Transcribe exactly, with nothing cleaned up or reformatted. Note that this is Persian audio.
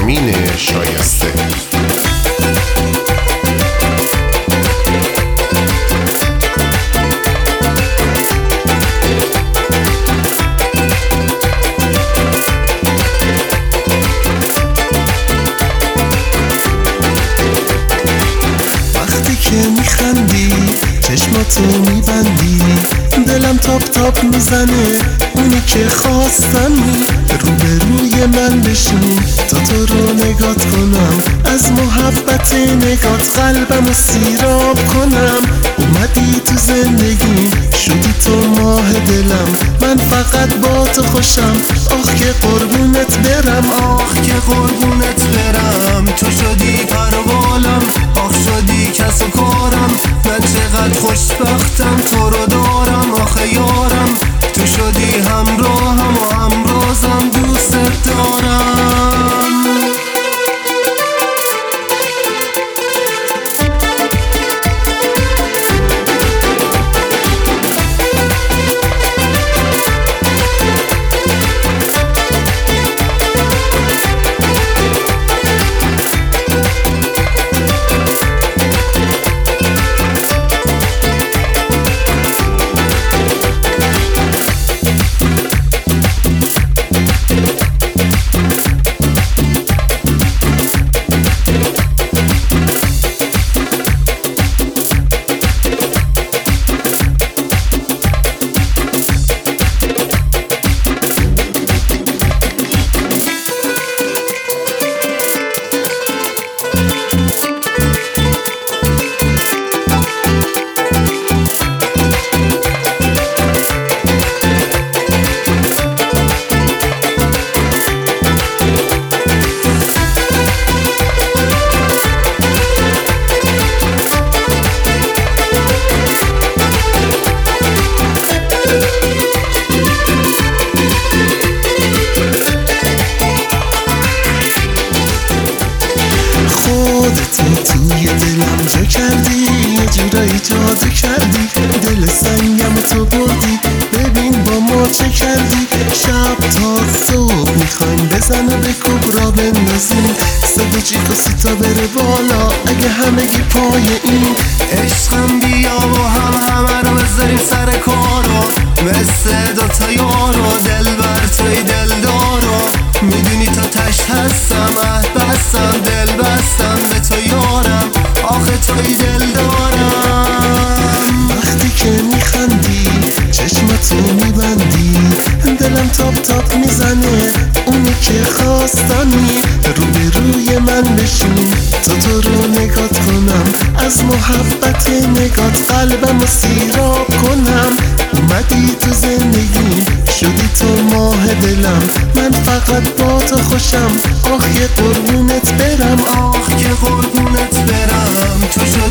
امین شایسته. که میخندی چشماتو میبندی دلم تاپ تاپ میزنه اونی که خواستمی روبروی من بشین تا تو رو نگات کنم از محبت نگات قلبم رو سیراب کنم اومدی تو زندگیم شدی تو ماه دلم من فقط با تو خوشم آخ که قربونت برم آخ که قربونت برم تو شدی پروالم آخ شدی کس و کارم من چقدر خوشبختم تو رو دارم آخه یارم تو شدی همراهم و همرازم دوست دارم. خودتو توی دلم جا کردی یه جورایی جادو کردی دل سنگم تو بردی ببین با ما چه کردی شب تا صبح میخوایم بزنه به کبرا بندازیم صدا جیک و سیتا بره بالا اگه همگی پای این عشقم بیا و هم همه رو بذاریم سر کارو مثل دوتا یارو دل بر توی دل دارو میدونی تا تش هستم عهد بستم دل بستم به تو یارم آخه توی دل دارم. وقتی که میخندی چشمتو میبندی دلم تاپ تاپ میزنه اونی که خواستمی روبروی من بشین تا تو رو نگات کنم از محبت نگات قلبم رو سیراب کنم اومدی تو زندگیم شدی تو ماه دلم من فقط با تو خوشم آخ که قربونت برم آخ که قربونت برم تو